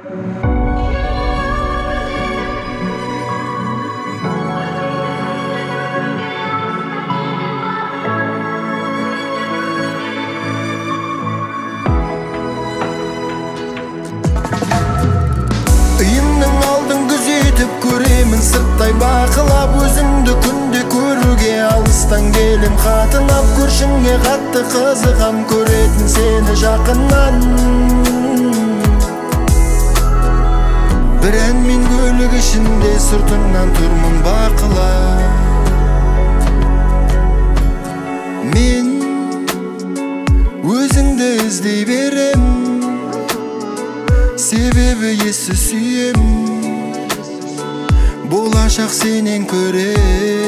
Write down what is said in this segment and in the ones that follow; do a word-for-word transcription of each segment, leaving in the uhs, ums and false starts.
Үйіңнің алдын күзетіп көремін сырттай бақылап, өзіңді күнде көруге алыстан келем қатынап, көршіңе қатты қызығам, көретін сені жақыннан. Бір ән мен көлік ішінде сыртыңнан тұрмын бақылап. Мен өзіңді іздей берем, себебі есі сүйем, болашақ сенен көрем.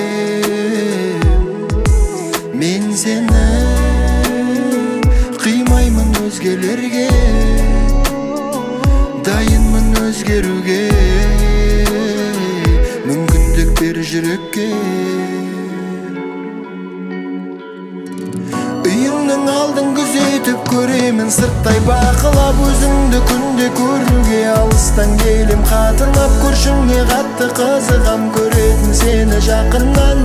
Мен сені қимаймын өзгелерге, дайынмын өзгеруге, мүмкіндік бер жүрекке. Үйіңнің алдын күзетіп көремін сырттай бақылап, өзіңді күнде көруге алыстан келем қатынап, көршіңе қатты қызығам, көретін сені жақыннан.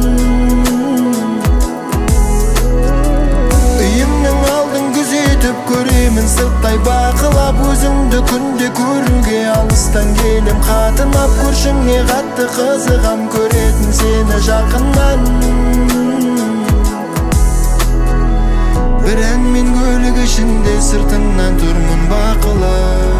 Үйіңнің алдын күзетіп көремін сырттай бақылап, өзіңді күнде көруге алыстан келем қатынап, көршіңе қатты қызығам, көретін сені жақыннан. Бір ән мен көлік ішінде сыртыңнан тұрмын бақылап.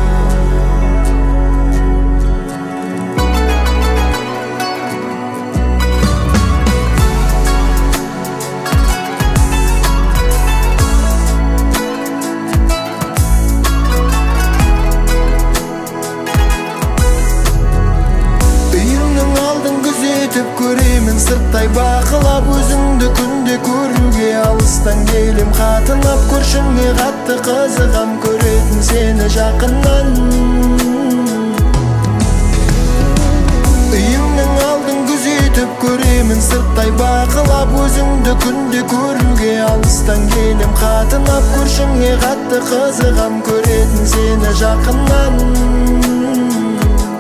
Үйіңнің алдын күзетіп көремін сырттай бақылап, өзіңді күнде көруге алыстан келем қатынап, көршіңе қатты қызығам, көретін сені жақыннан. Үйіңнің алдын күзетіп көремін сырттай бақылап, өзіңді күнде көруге алыстан келем қатынап, көршіңе қатты қызығам, көретін сені жақыннан.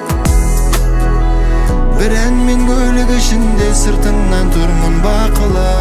Бір ән мен көлік ішінде сыртыңнан тұрмын бақылап.